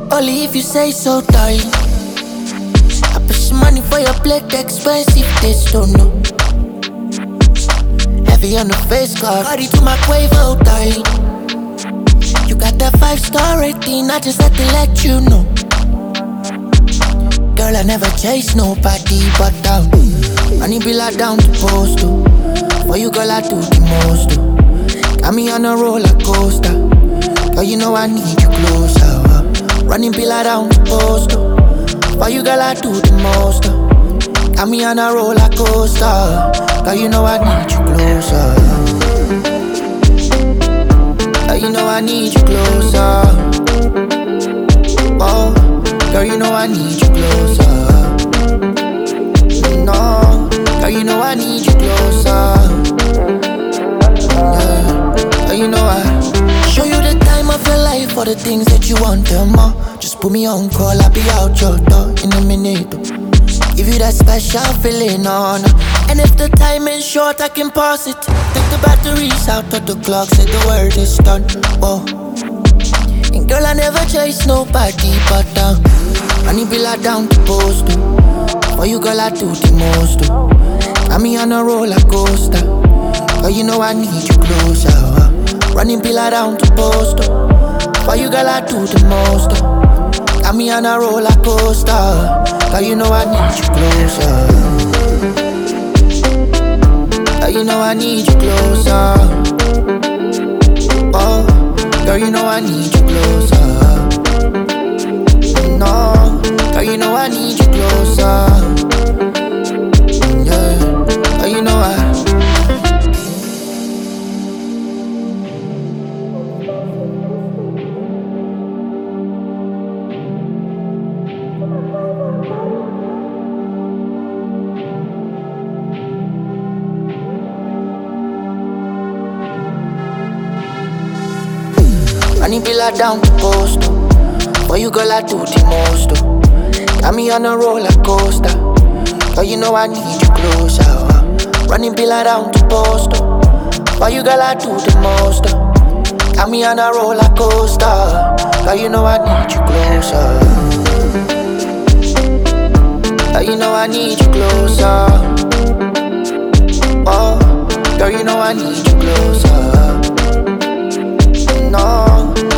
Only if you say so, darling. I push money for your plate, expensive taste, don't know. Heavy on the face card, cardi to my Quavo, darling. You got that 5-star rating, I just had to let you know. Girl, I never chase nobody but down. Money be like down to post, though. For you, girl, I do the most, though. Got me on a roller coaster. Girl, you know I need you closer. Running be like down to post, though. For you, girl, I do the most, though. Got me on a roller coaster. Girl, you know I need you closer. Girl, you know I need you closer. Oh, girl, you know I need you closer. No, girl, you know I need you closer. Yeah, girl, you know I show you the time of your life for the things that you want them more. Just put me on call, I'll be out your door in a minute. Give you that special feeling on. And if the time is short, I can pause it. Take the batteries out of the clock, say the word is done. Oh, and girl, I never chase nobody but down. Money be like down to post, though. For you, girl, I do the most, though. Got me on a roller coaster. Girl, you know I need you closer. Running be like down to post, though. For you, girl, I do the most, though. Got me on a roller coaster. Girl, you know I need you closer. Girl, you know I need you closer. Oh, girl, you know I need you closer. No, girl, you know I need you closer. Yeah, girl, you know I. Money be like down to post, though. For you, girl, I do the most, though. Got me on a roller coaster. Girl, you know I need you closer. Running be like down to post, though. For you, girl, I do the most, though. Got me on a roller coaster. Girl, you know I need you closer. Girl, you know I need you closer. Oh, girl, you know I need you closer. No,